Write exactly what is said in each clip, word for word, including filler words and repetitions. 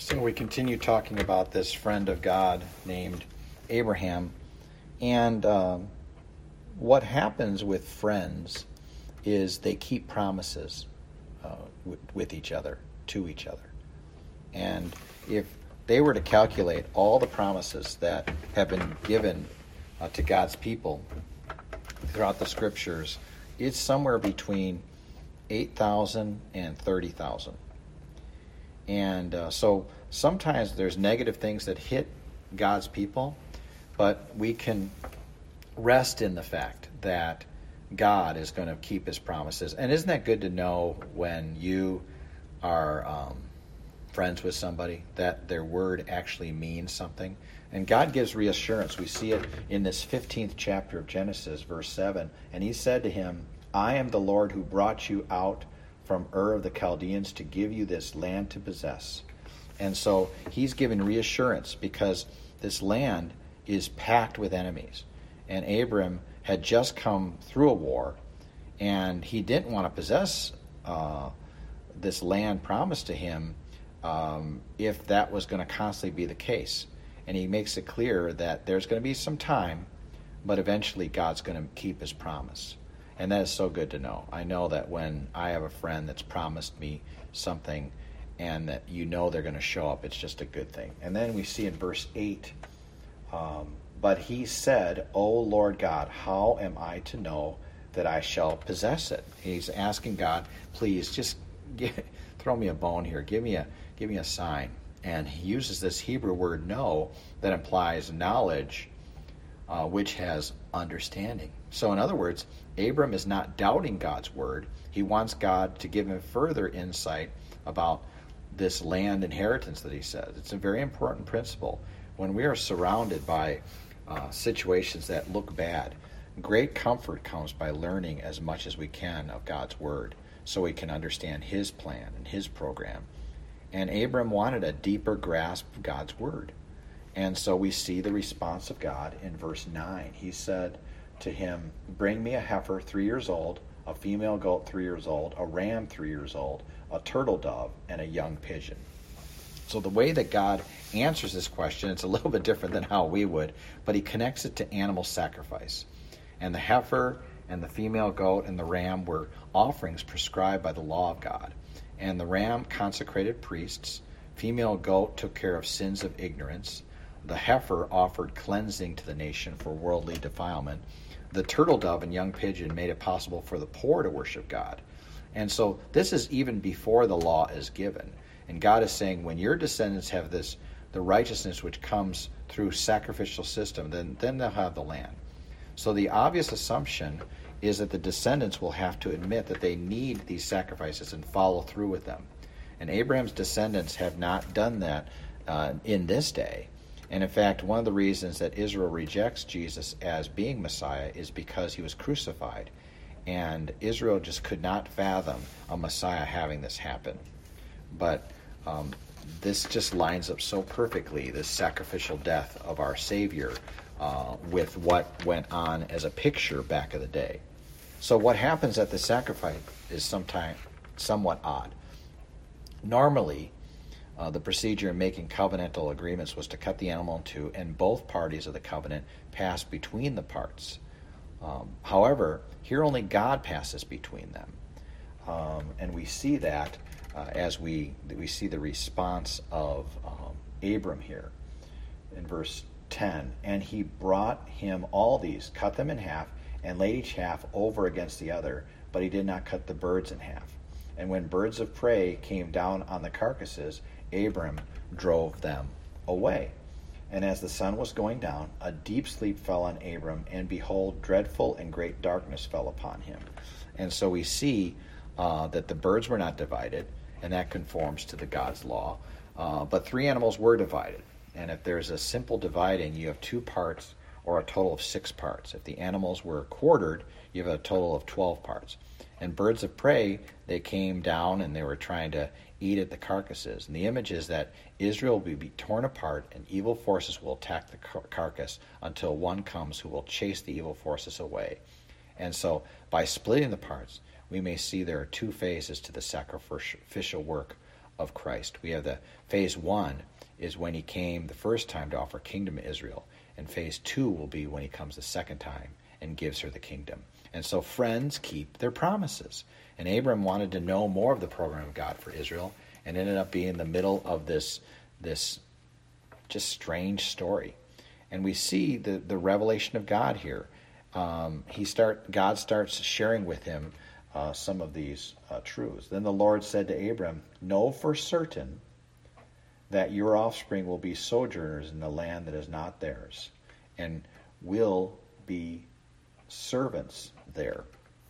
So we continue talking about this friend of God named Abraham. And um, what happens with friends is they keep promises uh, with, with each other, to each other. And if they were to calculate all the promises that have been given uh, to God's people throughout the scriptures, it's somewhere between eight thousand and thirty thousand. And uh, so sometimes there's negative things that hit God's people, but we can rest in the fact that God is going to keep his promises. And isn't that good to know when you are um, friends with somebody, that their word actually means something? And God gives reassurance. We see it in this fifteenth chapter of Genesis, verse seven. And he said to him, I am the Lord who brought you out from Ur of the Chaldeans to give you this land to possess. And so he's given reassurance because this land is packed with enemies. And Abram had just come through a war, and he didn't want to possess uh, this land promised to him um, if that was going to constantly be the case. And he makes it clear that there's going to be some time, but eventually God's going to keep his promise. And that is so good to know. I know that when I have a friend that's promised me something and that you know they're going to show up, it's just a good thing. And then we see in verse eight, um, but he said, O Lord God, how am I to know that I shall possess it? He's asking God, please just get, throw me a bone here. Give me a, give me a sign. And he uses this Hebrew word know that implies knowledge, uh, which has understanding. So in other words, Abram is not doubting God's word. He wants God to give him further insight about this land inheritance that he says. It's a very important principle. When we are surrounded by uh, situations that look bad, great comfort comes by learning as much as we can of God's word so we can understand his plan and his program. And Abram wanted a deeper grasp of God's word. And so we see the response of God in verse nine. He said to him, bring me a heifer three years old, a female goat three years old, a ram three years old, a turtle dove, and a young pigeon. So the way that God answers this question, it's a little bit different than how we would, but he connects it to animal sacrifice. And the heifer and the female goat and the ram were offerings prescribed by the law of God. And the ram consecrated priests. Female goat took care of sins of ignorance. The heifer offered cleansing to the nation for worldly defilement. The turtle dove and young pigeon made it possible for the poor to worship God. And so this is even before the law is given. And God is saying, when your descendants have this, the righteousness which comes through sacrificial system, then, then they'll have the land. So the obvious assumption is that the descendants will have to admit that they need these sacrifices and follow through with them. And Abraham's descendants have not done that uh, in this day. And in fact, one of the reasons that Israel rejects Jesus as being Messiah is because he was crucified. And Israel just could not fathom a Messiah having this happen. But um, this just lines up so perfectly, this sacrificial death of our Savior, uh, with what went on as a picture back in the day. So what happens at the sacrifice is sometimes somewhat odd. Normally, Uh, the procedure in making covenantal agreements was to cut the animal in two, and both parties of the covenant pass between the parts. Um, however, here only God passes between them. Um, and we see that uh, as we we see the response of um, Abram here in verse ten. And he brought him all these, cut them in half, and laid each half over against the other, but he did not cut the birds in half. And when birds of prey came down on the carcasses, Abram drove them away. And as the sun was going down, a deep sleep fell on Abram, and behold, dreadful and great darkness fell upon him. And so we see uh, that the birds were not divided, and that conforms to the God's law. Uh, but three animals were divided. And if there's a simple dividing, you have two parts or a total of six parts. If the animals were quartered, you have a total of twelve parts. And birds of prey, they came down and they were trying to eat at the carcasses. And the image is that Israel will be torn apart and evil forces will attack the car- carcass until one comes who will chase the evil forces away. And so by splitting the parts, we may see there are two phases to the sacrificial work of Christ. We have the phase one is when he came the first time to offer kingdom to Israel, and phase two will be when he comes the second time and gives her the kingdom. And so friends keep their promises. And Abram wanted to know more of the program of God for Israel, and ended up being in the middle of this this just strange story. And we see the, the revelation of God here. Um, he start God starts sharing with him uh, some of these uh, truths. Then the Lord said to Abram, "Know for certain that your offspring will be sojourners in the land that is not theirs, and will be servants there."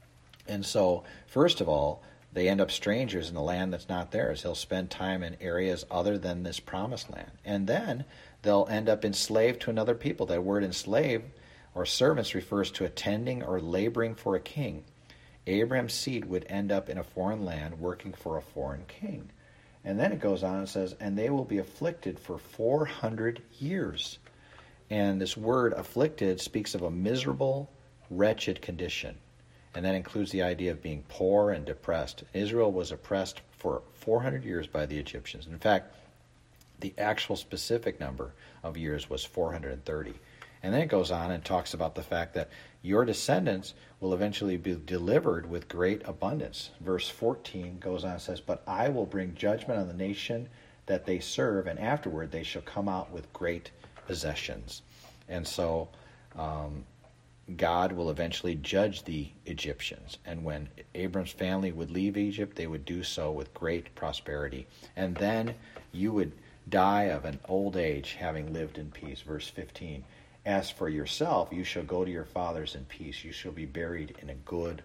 And so, first of all, they end up strangers in the land that's not theirs. They'll spend time in areas other than this promised land. And then they'll end up enslaved to another people. That word enslaved or servants refers to attending or laboring for a king. Abraham's seed would end up in a foreign land working for a foreign king. And then it goes on and says, and they will be afflicted for four hundred years. And this word afflicted speaks of a miserable, wretched condition. And that includes the idea of being poor and depressed. Israel was oppressed for four hundred years by the Egyptians. In fact, the actual specific number of years was four hundred thirty. And then it goes on and talks about the fact that your descendants will eventually be delivered with great abundance. Verse fourteen goes on and says, "But I will bring judgment on the nation that they serve, and afterward they shall come out with great possessions." And so um, God will eventually judge the Egyptians. And when Abram's family would leave Egypt, they would do so with great prosperity. And then you would die of an old age, having lived in peace. Verse fifteen, "As for yourself, you shall go to your fathers in peace. You shall be buried in a good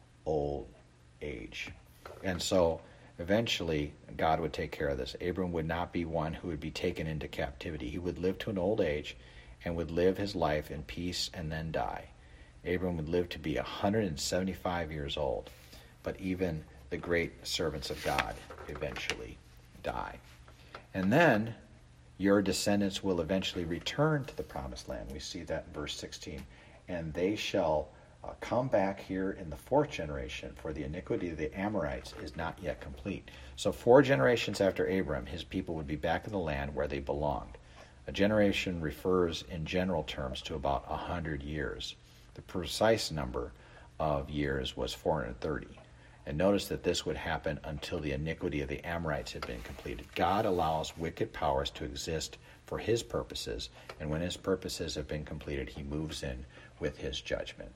old age." And so eventually God would take care of this. Abram would not be one who would be taken into captivity. He would live to an old age and would live his life in peace and then die. Abram would live to be one hundred seventy-five years old. But even the great servants of God eventually die. And then your descendants will eventually return to the promised land. We see that in verse sixteen. "And they shall uh, come back here in the fourth generation, for the iniquity of the Amorites is not yet complete." So four generations after Abram, his people would be back in the land where they belonged. A generation refers in general terms to about one hundred years. The precise number of years was four hundred thirty. And notice that this would happen until the iniquity of the Amorites had been completed. God allows wicked powers to exist for his purposes, and when his purposes have been completed, he moves in with his judgment.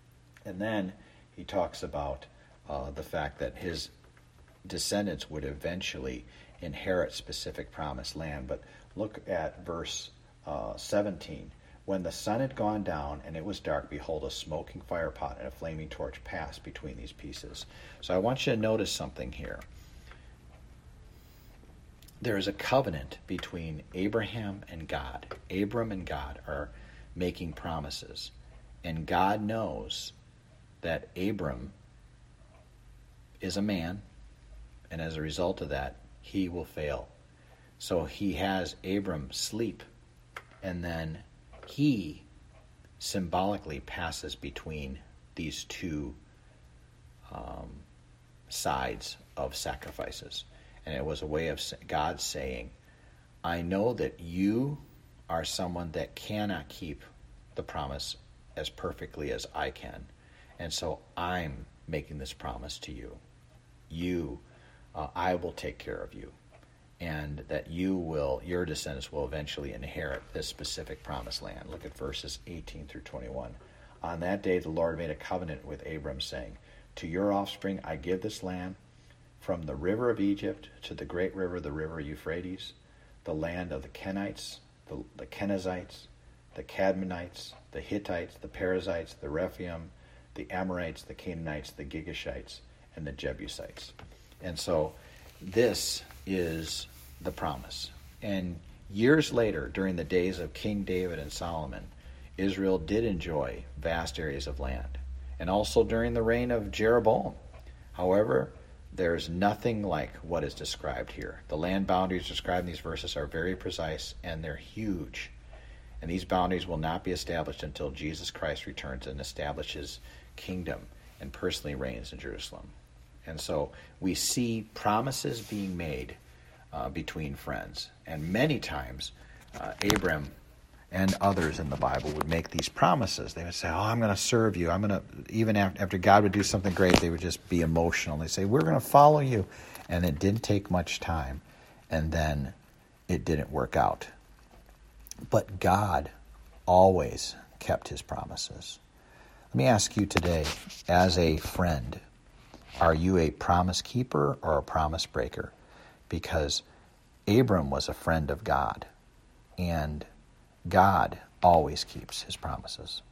And then he talks about uh, the fact that his descendants would eventually inherit specific promised land. But look at verse uh, seventeen. "When the sun had gone down and it was dark, behold, a smoking fire pot and a flaming torch passed between these pieces." So I want you to notice something here. There is a covenant between Abraham and God. Abram and God are making promises. And God knows that Abram is a man, and as a result of that, he will fail. So he has Abram sleep, and then he symbolically passes between these two um, sides of sacrifices. And it was a way of God saying, I know that you are someone that cannot keep the promise as perfectly as I can. And so I'm making this promise to you. You, uh, I will take care of you. And that you will, your descendants will eventually inherit this specific promised land. Look at verses eighteen through twenty-one. "On that day the Lord made a covenant with Abram, saying, To your offspring I give this land, from the river of Egypt to the great river, the river Euphrates, the land of the Kenites, the, the Kenizzites, the Cadmonites, the Hittites, the Perizzites, the Rephaim, the Amorites, the Canaanites, the Gigashites, and the Jebusites." And so this is the promise. And years later, during the days of King David and Solomon, Israel did enjoy vast areas of land. And also during the reign of Jeroboam. However, there's nothing like what is described here. The land boundaries described in these verses are very precise, and they're huge. And these boundaries will not be established until Jesus Christ returns and establishes kingdom and personally reigns in Jerusalem. And so we see promises being made uh, between friends. And many times, uh, Abram and others in the Bible would make these promises. They would say, oh, I'm going to serve you. I'm going to, even after, after God would do something great, they would just be emotional. They say, we're going to follow you. And it didn't take much time. And then it didn't work out. But God always kept his promises. Let me ask you today, as a friend, are you a promise keeper or a promise breaker? Because Abram was a friend of God, and God always keeps his promises.